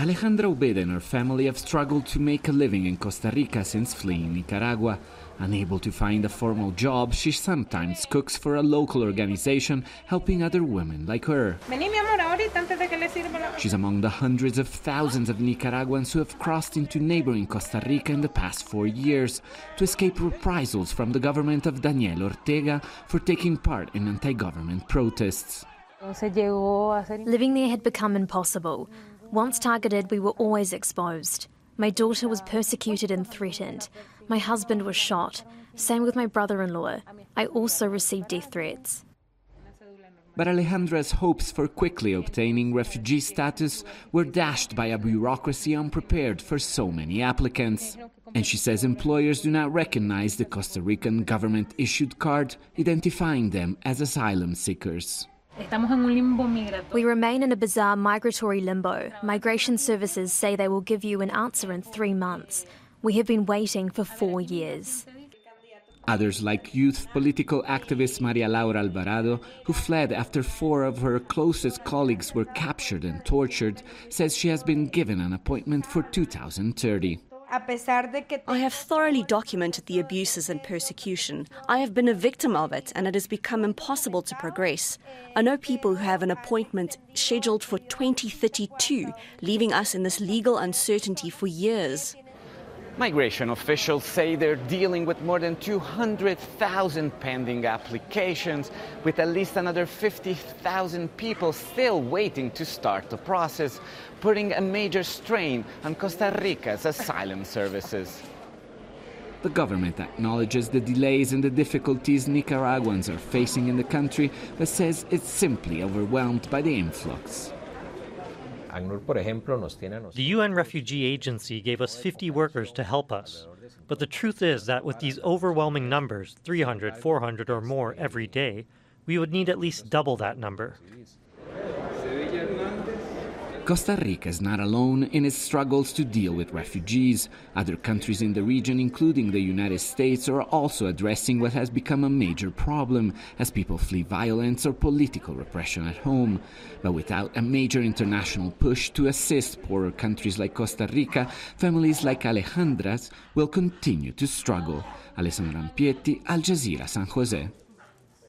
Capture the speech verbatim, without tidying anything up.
Alejandra Ubeda and her family have struggled to make a living in Costa Rica since fleeing Nicaragua. Unable to find a formal job, she sometimes cooks for a local organization helping other women like her. She's among the hundreds of thousands of Nicaraguans who have crossed into neighboring Costa Rica in the past four years to escape reprisals from the government of Daniel Ortega for taking part in anti-government protests. Living there had become impossible. Once targeted, we were always exposed. My daughter was persecuted and threatened. My husband was shot. Same with my brother-in-law. I also received death threats. But Alejandra's hopes for quickly obtaining refugee status were dashed by a bureaucracy unprepared for so many applicants. And she says employers do not recognize the Costa Rican government-issued card, identifying them as asylum seekers. We remain in a bizarre migratory limbo. Migration services say they will give you an answer in three months. We have been waiting for four years. Others, like youth political activist Maria Laura Alvarado, who fled after four of her closest colleagues were captured and tortured, says she has been given an appointment for two thousand thirty. I have thoroughly documented the abuses and persecution. I have been a victim of it, and it has become impossible to progress. I know people who have an appointment scheduled for twenty thirty-two, leaving us in this legal uncertainty for years. Migration officials say they're dealing with more than two hundred thousand pending applications, with at least another fifty thousand people still waiting to start the process, putting a major strain on Costa Rica's asylum services. The government acknowledges the delays and the difficulties Nicaraguans are facing in the country, but says it's simply overwhelmed by the influx. The U N Refugee Agency gave us fifty workers to help us. But the truth is that with these overwhelming numbers, three hundred, four hundred or more every day, we would need at least double that number. Costa Rica is not alone in its struggles to deal with refugees. Other countries in the region, including the United States, are also addressing what has become a major problem as people flee violence or political repression at home. But without a major international push to assist poorer countries like Costa Rica, families like Alejandra's will continue to struggle. Alessandra Ampietti, Al Jazeera, San Jose.